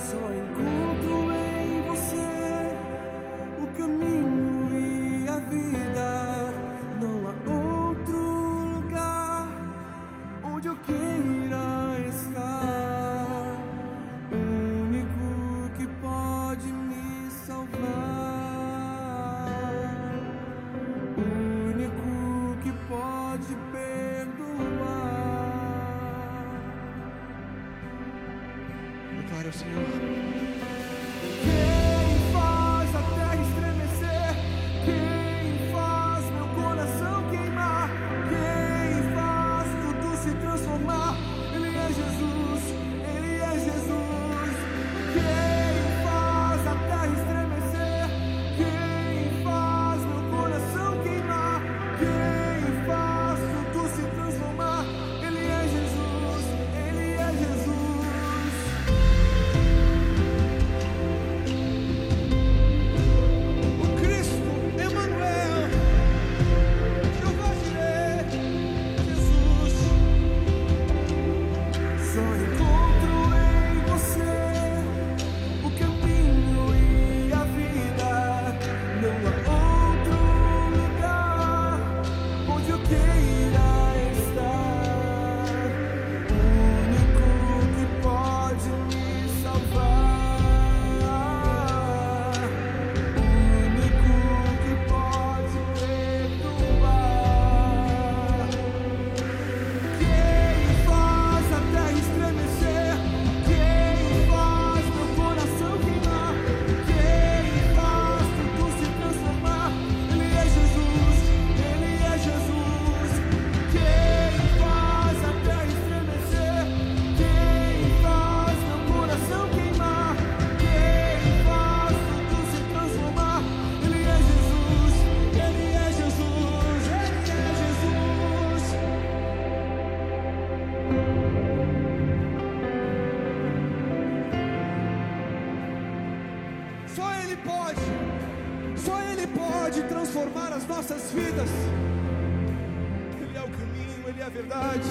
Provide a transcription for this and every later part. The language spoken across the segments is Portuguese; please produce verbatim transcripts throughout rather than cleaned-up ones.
Só encontro em você o caminho e a vida. Não há outro lugar onde eu queira estar. O único que pode me salvar. O único que pode perdoar. Glória ao Senhor. Quem faz a terra estremecer? Quem faz meu coração queimar? Quem faz tudo se transformar? Ele é Jesus, Ele é Jesus. Quem faz a terra estremecer? Quem faz meu coração queimar? Quem faz tudo se transformar? Ele é Jesus, Ele é Jesus. Só encontro em você o caminho e a vida. Não há outro lugar onde eu queira estar. O único que pode me salvar. O único que pode perdoar. Quem faz a terra estremecer? Quem faz meu coração queimar? Quem faz tudo se transformar? Ele é Jesus, Ele é Jesus. Quem faz a terra estremecer? Quem faz meu coração queimar? Quem faz tudo se transformar? Ele é Jesus, Ele é Jesus, Ele é Jesus. Só Ele pode, só Ele pode transformar as nossas vidas. Ele é o caminho, Ele é a verdade,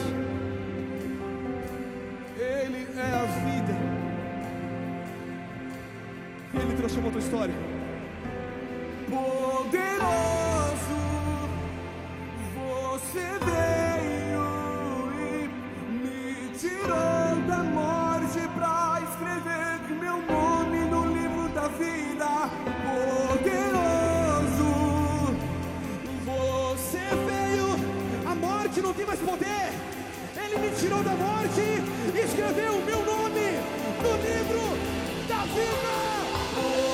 Ele é a vida. Ele transformou a tua história. Poderoso, você veio e me tirou da morte pra escrever meu nome no livro da vida. Poderoso, você veio, a morte não tem mais poder. Ele me tirou da morte e escreveu o meu nome no livro da vida.